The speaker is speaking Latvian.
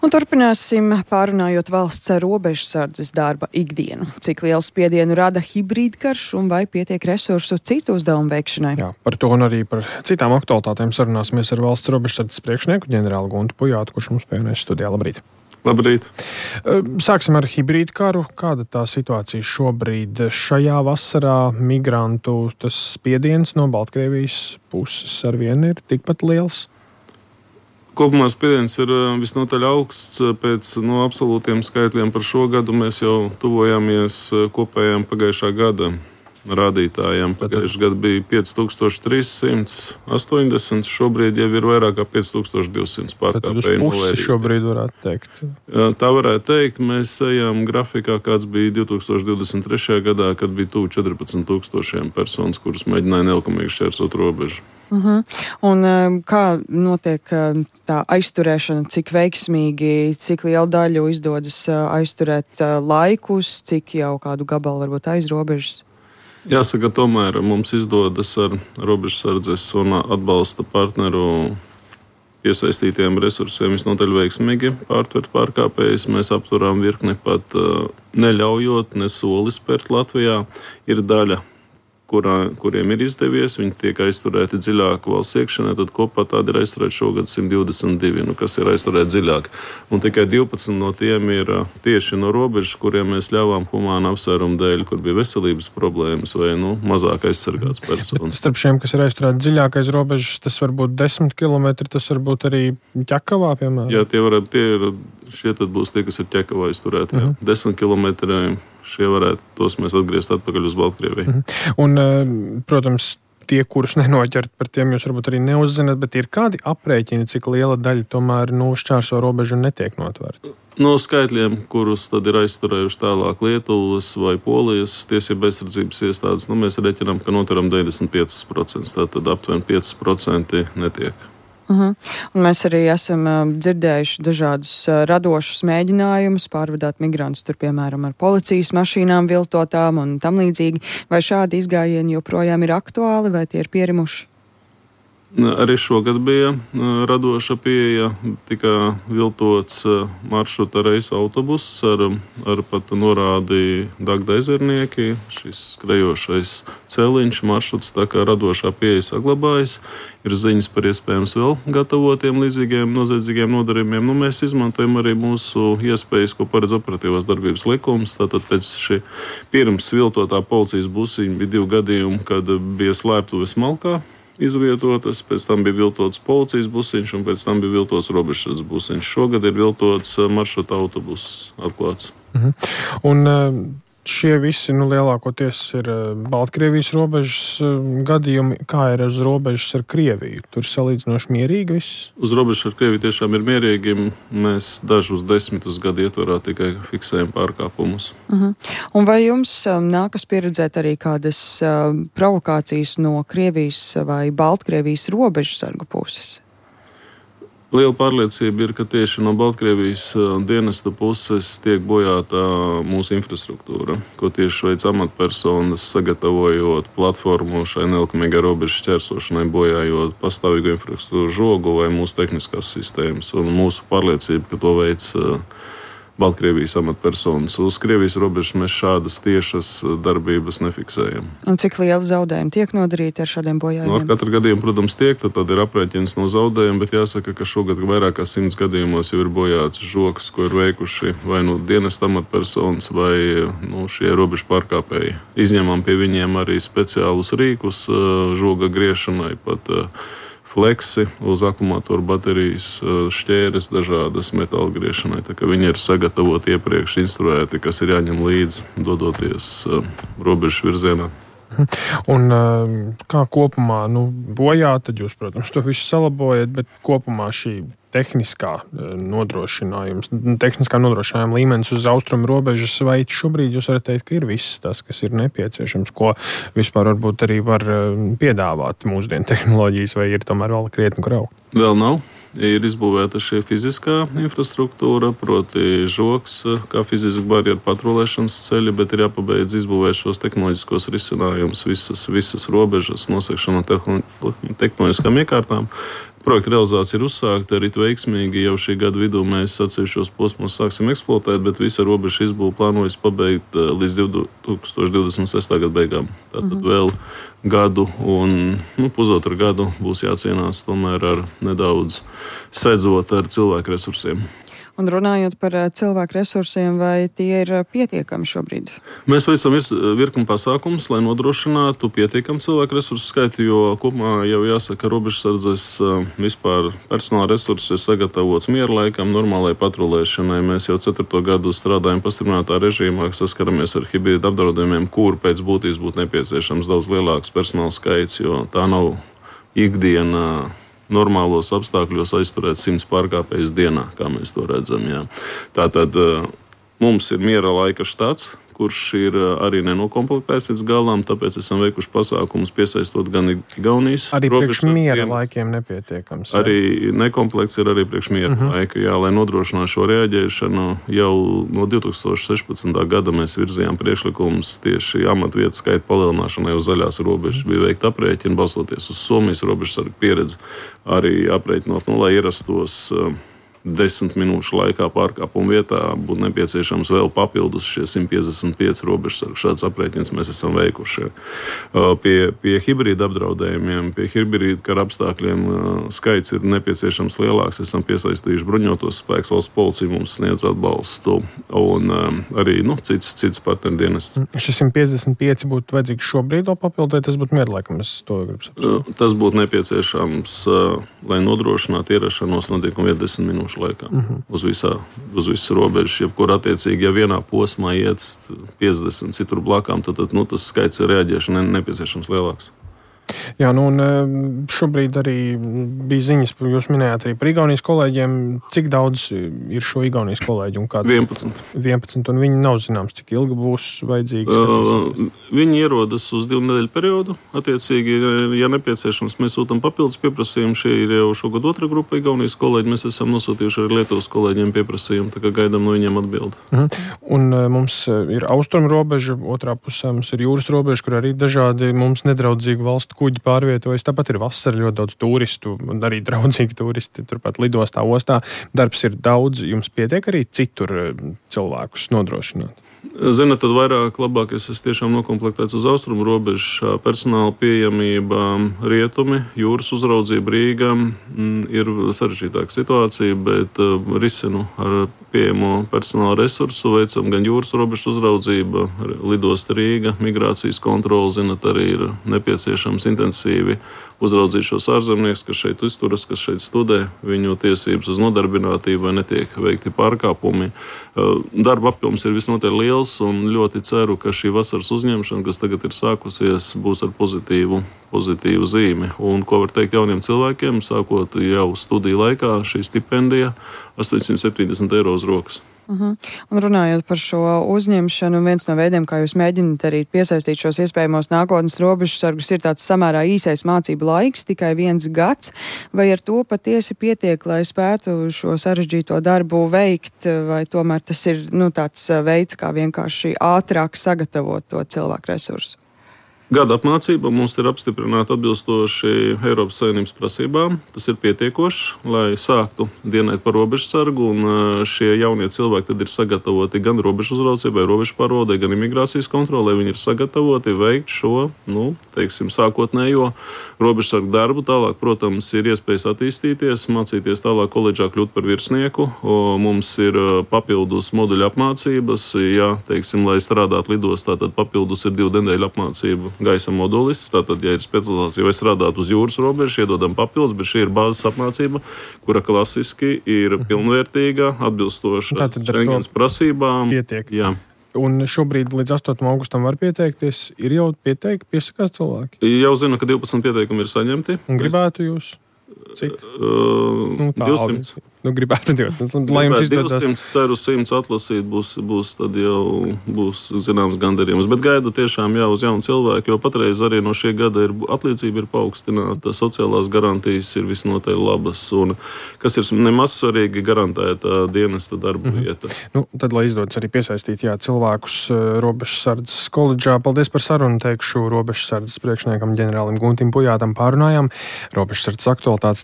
Un turpināsim pārunājot valsts robežsardzes darba ikdienu. Cik lielu spiedienu rada hibrīdkarš un vai pietiek resursu citu uzdevumu veikšanai? Jā, par to un arī par citām aktualitātēm sarunāsimies ar valsts robežsardzes priekšnieku ģenerāli Guntu Pujātu, kurš mums pievienojas studijā. Labrīt! Labrīt! Sāksim ar hibrīdkaru. Kāda tā situācija šobrīd šajā vasarā? Migrantu tas spiediens no Baltkrievijas puses arvien ir tikpat liels? Kopumā spiediens ir visnotaļ augsts. Pēc absolūtiem skaitļiem par šo gadu mēs jau tuvojāmies kopējām pagājušā gada rādītājiem. Pagājušajā gadā bija 5380, šobrīd jau ir vairāk kā 5200 pārkāpēju. Tad uz pusi šobrīd varētu teikt. Tā varētu teikt. Mēs ejam grafikā, kāds bija 2023. gadā, kad bija tuvu 14 000 personas, kuras mēģināja nelikumīgi šķērsot robežu. Un kā notiek tā aizturēšana, cik veiksmīgi, cik lielu daļu izdodas aizturēt laikus, cik jau kādu gabalu varbūt aiz robežas? Jāsaka, tomēr mums izdodas ar robežsardzes un atbalsta partneru iesaistītiem resursiem visnotaļ veiksmīgi pārtvert pārkāpējus. Mēs apturām virkni pat neļaujot ne soli spērt Latvijā. Ir daļa, kuriem ir izdevies, viņi tiek aizturēti dziļāk valsts iekšienē, tad kopā tādi ir aizturēti šogad 122, kas ir aizturēti dziļāk. Un tikai 12 no tiem ir tieši no robežas, kuriem mēs ļāvām humāna apsvērumu dēļ, kur bija veselības problēmas vai mazāk aizsargāts personas. Starp šiem, kas ir aizturēti dziļāk aiz robežas, tas var būt 10 km, tas var būt arī Ķekavā, piemēram? Jā, šie tad būs tie, kas ir Ķekavā aizturēti. 10 km. Tos mēs atgriezt atpakaļ uz Baltkrieviju. Un, protams, tie, kurus nenoķert, par tiem jūs varbūt arī neuzzināt, bet ir kādi aprēķini, cik liela daļa tomēr šķērso robežu un netiek notvērta? No skaitļiem, kurus tad ir aizturējuši tālāk Lietuvas vai Polijas tiesība aizsardzības iestādes, mēs reķinām, ka notveram 95%, tātad aptuveni 5% netiek. Un mēs arī esam dzirdējuši dažādus radošus mēģinājumus pārvadāt migrantus, tur piemēram ar policijas mašīnām viltotām un tam līdzīgi. Vai šādi izgājieni joprojām ir aktuāli vai tie ir pierimuši? Arī šogad bija radoša pieeja, tika viltots maršruta reisa autobuss ar pat norādi Dagda ezernieki, šis skrejošais celiņš maršruts, tā kā radošā pieeja saglabājas. Ir ziņas par iespējams vēl gatavotiem līdzīgiem noziedzīgiem nodarījumiem. Mēs izmantojam arī mūsu iespējas, ko paredz operatīvās darbības likums. Tātad pēc šī pirms viltotā policijas busiņa bija 2 gadījumi, kad bija slēptuves Malkā izvietotas, pēc tam bija viltots policijas busiņš un pēc tam bija viltots robežsardzes busiņš. Šogad ir viltots maršruta autobuss atklāts. Un šie visi lielākoties ir Baltkrievijas robežas gadījumi. Kā ir uz robežas ar Krieviju? Tur salīdzinoši mierīgi viss? Uz robežas ar Krieviju tiešām ir mierīgi. Mēs dažus 10 gadu ietvarā tikai fiksējam pārkāpumus. Un vai jums nākas pieredzēt arī kādas provokācijas no Krievijas vai Baltkrievijas robežsargu puses? Liela pārliecība ir, ka tieši no Baltkrievijas dienesta puses tiek bojāta mūsu infrastruktūra, ko tieši veic amatpersonas, sagatavojot platformu šai nelikumīgai robežas šķērsošanai, bojājot pastāvīgu infrastruktūru žogu vai mūsu tehniskās sistēmas. Un mūsu pārliecība, ka to veic Baltkrievijas amatpersonas. Uz Krievijas robežas mēs šādas tiešas darbības nefiksējam. Un cik liela zaudējuma tiek nodarīti ar šādiem bojājumiem? Ar katru gadījumu, protams, tad ir aprēķins no zaudējuma, bet jāsaka, ka šogad vairāk kā 100 gadījumos jau ir bojāts žoks, ko ir veikuši vai dienesta amatpersonas vai šie robežu pārkāpēji. Izņemam pie viņiem arī speciālus rīkus žoga griešanai, pat fleksi uz akumulātoru baterijas, šķēres dažādas metāla griešanai. Tā kā viņi ir sagatavoti iepriekš instruēti, kas ir jāņem līdzi, dodoties robežas virzienā. Un kā kopumā bojā, tad jūs, protams, to visu salabojat, bet kopumā šī tehniskā nodrošinājuma līmenis uz austrumu robežas, vai šobrīd jūs varat teikt, ka ir viss tas, kas ir nepieciešams, ko vispār varbūt arī var piedāvāt mūsdienu tehnoloģijas, vai ir tomēr vēl krietni kur augt? Vēl nav. Ir izbūvēta šī fiziskā infrastruktūra, proti žoks, kā fiziska barjera patrulēšanas ceļi, bet ir jāpabeidz izbūvēt šos tehnoloģiskos risinājumus, visas robežas, nosekšana no tehnoloģiskām iekārtām. Projekta realizācija ir uzsākta arī veiksmīgi. Jau šī gada vidū mēs atsevišķos posmos sāksim eksploatēt, bet visa robeža izbūve plānojas pabeigt līdz 2026. gada beigām. Tātad vēl gadu un pusotru gadu būs jācienās tomēr ar nedaudz sēdzot ar cilvēku resursiem. Un runājot par cilvēku resursiem, vai tie ir pietiekami šobrīd? Mēs veicam virkni pasākumus, lai nodrošinātu pietiekamu cilvēku resursu skaitu, jo kopumā jau jāsaka, ka robežsardzes vispār personāla resursi ir sagatavots miera laikam, normālai patrulēšanai. Mēs jau 4. gadu strādājam pastiprinātā režīmā, saskaramies ar hibrīdu apdraudējumiem, kur pēc būtības būtu nepieciešams daudz lielāks personāla skaits, jo tā nav ikdiena. Normālos apstākļos aizturēt 100 pārkāpējus dienā, kā mēs to redzam. Jā. Tātad mums ir miera laika štats, kurš ir arī nenokomplektēts līdz galam, tāpēc esam veikuši pasākumus piesaistot gan Igaunijas. Arī priekš miera laikiem nepietiekams. Arī nekomplekts ir arī priekš miera laika, jā, lai nodrošinātu šo reaģēšanu. Jau no 2016. gada mēs virzījām priekšlikumus tieši amatvietu skaita palielināšanai uz zaļās robežas. Bija veikta aprēķina, balstoties uz Somijas robežsargu pieredzi, arī aprēķinot, lai ierastos 10 minūšu laikā pārkāpuma vietā būtu nepieciešams vēl papildus šie 155 robežsargi. Šāds aprēķins mēs esam veikuši. Pie hibrīda apdraudējumiem, pie hibrīda kara apstākļiem skaits ir nepieciešams lielāks. Esam piesaistījuši bruņotos spēkus, valsts policija mums sniedz atbalstu un arī cits partnerdienests. Šis 155 būtu vajadzīgs šobrīd vēl papildēt, tas būtu mierlaikam, es to gribu saprast. Tas būtu nepieciešams, lai nodrošinātu ierašanos notiekumu vietā 10 minūšu laikā uz visu robežu. Jebkur attiecīgi, ja vienā posmā iet 50 citur blakām, tad tas skaits reaģēšanai nepieciešams lielāks. Jā, un šobrīd arī bija ziņas, jūs minējāt arī par Igaunijas kolēģiem. Cik daudz ir šo Igaunijas kolēģu? 11, un viņi nav zināms, cik ilgi būs vajadzīgs? Viņi ierodas uz 2 nedēļu periodu. Attiecīgi, ja nepieciešams, mēs sūtam papildus pieprasījumu. Šie ir jau šogad 2. grupa Igaunijas kolēģi. Mēs esam nosūtījuši arī Lietuvas kolēģiem pieprasījumu, tā kā gaidām no viņiem atbildi. Un mums ir austrumu robeža, otrā pusē mums ir jūras robeža, kur arī dažādi mums nedraudzīgi valstu kuģi pārvietojas. Tāpat ir vasara, ļoti daudz turistu, arī draudzīgi turisti, turpat lidostā, ostā. Darbs ir daudz, jums pietiek arī citur cilvēkus nodrošināt? Zina, tad vairāk labāk es tiešām nokomplektēts uz austrumu robežu. Personāla pieejamība, rietumi, jūras uzraudzība Rīga ir sarežģītāka situācija, bet risinu ar pieejamo personāla resursu, veicam gan jūras robežu uzraudzība, lidosta Rīga, migrācijas kontrole, zinat, arī ir nepieciešams intensīvi uzraudzīt šos ārzemniekus, kas šeit uzturas, kas šeit studē, viņu tiesības uz nodarbinātību, vai netiek veikti pārkāpumi. Darba apjoms ir visnotaļ liels un ļoti ceru, ka šī vasaras uzņemšana, kas tagad ir sākusies, būs ar pozitīvu zīmi. Un ko var teikt jauniem cilvēkiem, sākot jau studiju laikā, šī stipendija 870 eiro uz rokas. Un runājot par šo uzņemšanu, viens no veidiem, kā jūs mēģināt arī piesaistīt šos iespējamos nākotnes robežsargus, ir tāds samērā īsais mācību laiks, tikai 1 gads. Vai ar to patiesi pietiek, lai spētu šo sarežģīto darbu veikt, vai tomēr tas ir tāds veids, kā vienkārši ātrāk sagatavot to cilvēku resursu? Gada apmācība mums ir apstiprināta atbilstoši Eiropas Savienības prasībām. Tas ir pietiekoši, lai sāktu dienēt par robežsargu, un šie jaunie cilvēki tad ir sagatavoti gan robežu uzraudzībai, robežu pārvaldei, gan imigrācijas kontrolē. Viņi ir sagatavoti veikt šo, sākotnējo robežsargu darbu. Tālāk, protams, ir iespējas attīstīties, mācīties tālāk koledžā kļūt par virsnieku. Mums ir papildus moduļu apmācības. Ja, lai strādātu lidostā, tad papildus ir 2 nedēļu apmācība. Gaisa modulis, tātad, ja ir specializācija vai strādāt uz jūras robežas, iedodam papildus, bet šī ir bāzes apmācība, kura klasiski ir pilnvērtīga, atbilstoša Schengens prasībām. Pietiek. Jā. Un šobrīd līdz 8. augustam var pieteikties. Ir jau piesakās cilvēki? Jau zinu, ka 12 pieteikumi ir saņemti. Un gribētu jūs? Cik? 200. Gribētu 200. Lai jums izdodas 200, ceru 100 atlasīt, tad jau būs zināms gandarījums. Bet gaidu tiešām uz jaunu cilvēku, jo patreiz arī no šie gada atlīdzība ir paaugstināta, sociālās garantijas ir visnotaļ labas, un kas ir nemaz svarīgi, garantēta dienesta darba vieta. Tad, lai izdodas arī piesaistīt cilvēkus robežsardzes koledžā, paldies par sarunu, teikšu robežsardzes priekšniekam ģenerālim Guntim Pujātam pārunājām. Robežsardzes aktualitātes